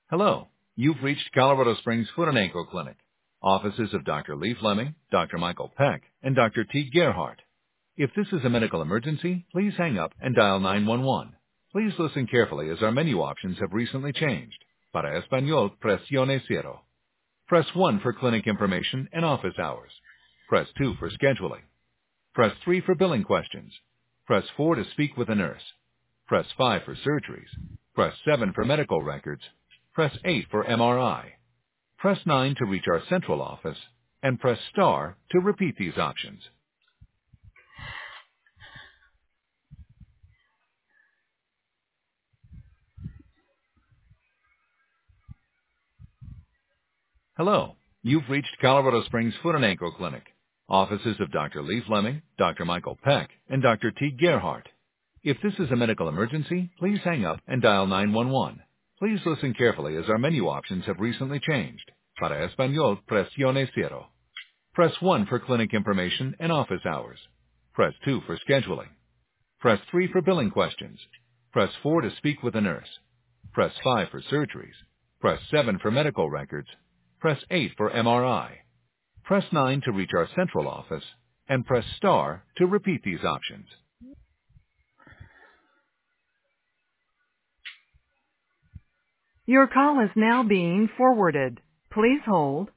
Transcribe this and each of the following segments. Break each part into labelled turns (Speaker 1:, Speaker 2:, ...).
Speaker 1: Hello. You've reached Colorado Springs Foot and Ankle Clinic. Offices of Dr. Lee Fleming, Dr. Michael Peck, and Dr. T. Gerhardt. If this is a medical emergency, please hang up and dial 911. Please listen carefully as our menu options have recently changed. Para español, presione cero. Press 1 for clinic information and office hours. Press 2 for scheduling. Press 3 for billing questions. Press 4 to speak with a nurse. Press 5 for surgeries. Press 7 for medical records. Press 8 for MRI. Press 9 to reach our central office, and press star to repeat these options. Hello. You've reached Colorado Springs Foot and Ankle Clinic. Offices of Dr. Lee Fleming, Dr. Michael Peck, and Dr. T. Gerhardt. If this is a medical emergency, please hang up and dial 911. Please listen carefully as our menu options have recently changed. Para español, presione cero. Press 1 for clinic information and office hours. Press 2 for scheduling. Press 3 for billing questions. Press 4 to speak with a nurse. Press 5 for surgeries. Press 7 for medical records. Press 8 for MRI. Press 9 to reach our central office, and press star to repeat these options.
Speaker 2: Your call is now being forwarded. Please hold.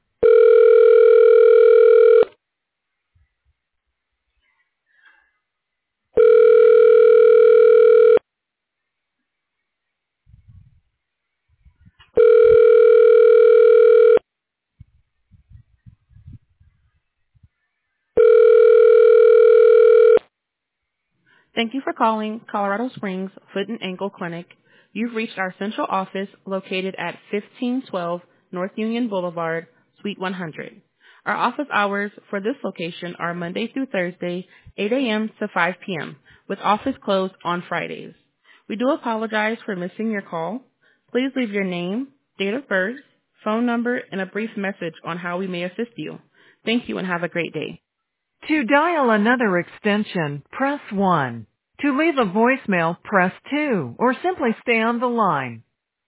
Speaker 2: Thank you for calling Colorado Springs Foot and Ankle Clinic. You've reached our central office located at 1512 North Union Boulevard, Suite 100. Our office hours for this location are Monday through Thursday, 8 a.m. to 5 p.m., with office closed on Fridays. We do apologize for missing your call. Please leave your name, date of birth, phone number, and a brief message on how we may assist you. Thank you and have a great day. To dial another extension, press 1. To leave a voicemail, press 2, or simply stay on the line.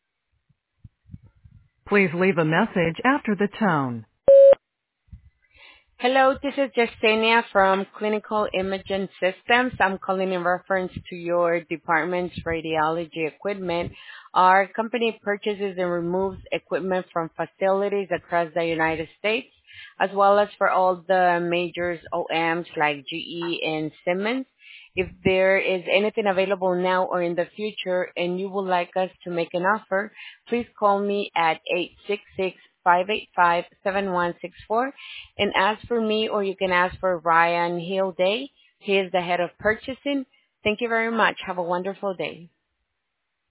Speaker 2: Please leave a message after the tone.
Speaker 3: Hello, this is Justenia from Clinical Imaging Systems. I'm calling in reference to your department's radiology equipment. Our company purchases and removes equipment from facilities across the United States, as well as for all the major OEMs like GE and Siemens. If there is anything available now or in the future and you would like us to make an offer, please call me at 866-585-7164 and ask for me, or you can ask for Ryan Hilday. He is the head of purchasing. Thank you very much. Have a wonderful day.